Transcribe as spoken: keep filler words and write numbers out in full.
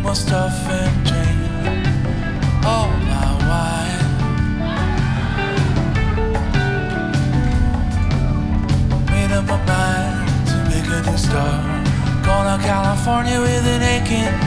my stuff and drink all my wine. Made up my mind to make a new start. Going to California with an aching